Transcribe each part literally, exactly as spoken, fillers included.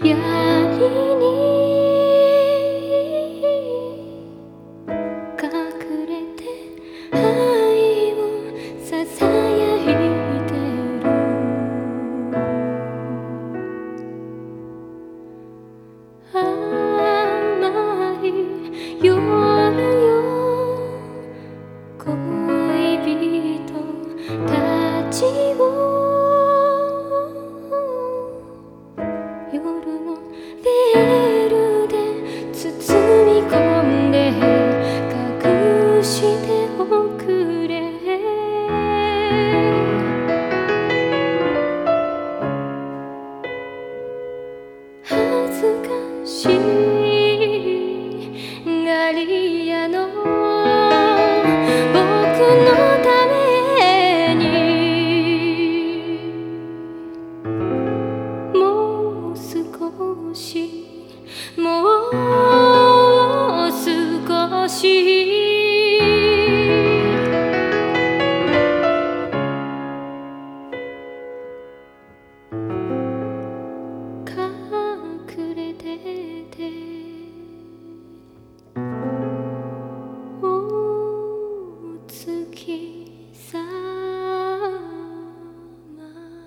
槍に隠れて愛をささやいてる。甘い夜よ恋人たちを夜のベールで包み込んで隠しておくれ。恥ずかしがり屋の僕のためにもう少しもう少し隠れててお月さま。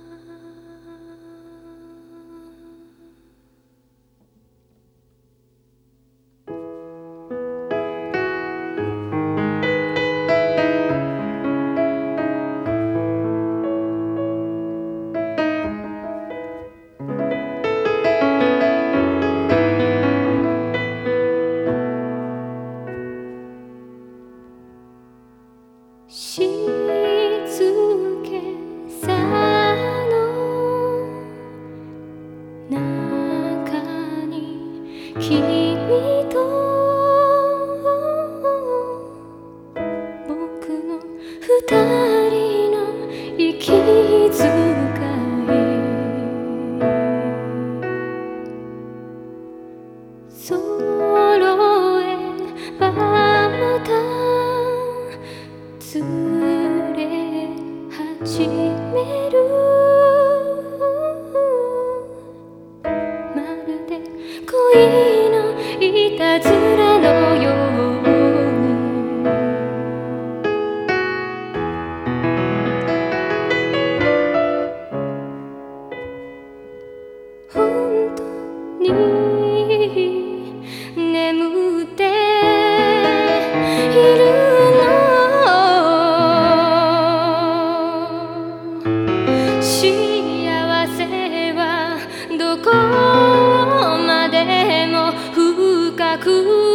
静けさの中に君と僕の二人の息遣い。揃えばまたずれ始める。まるで恋のいたずらのように。本当に眠っているどこまでも深く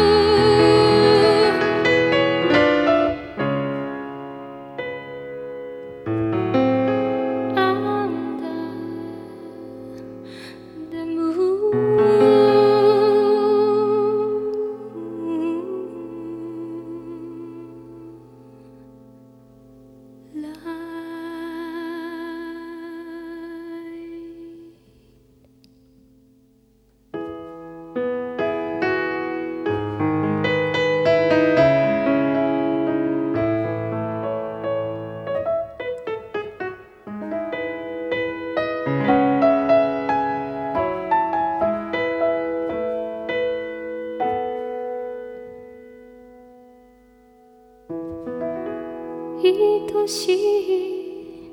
愛しい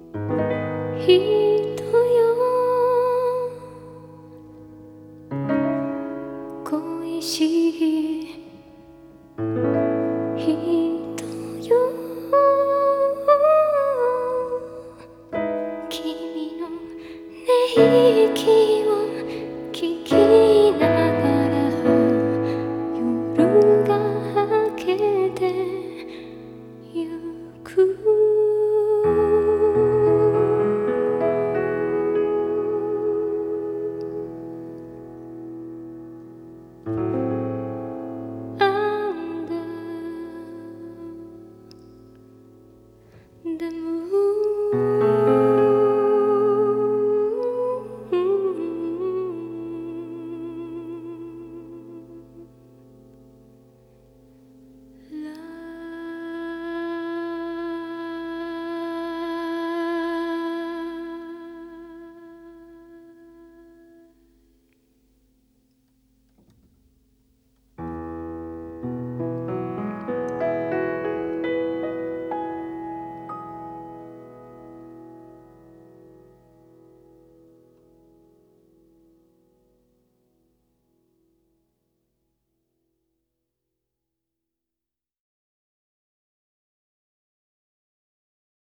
人よ恋しい人よ君の寝息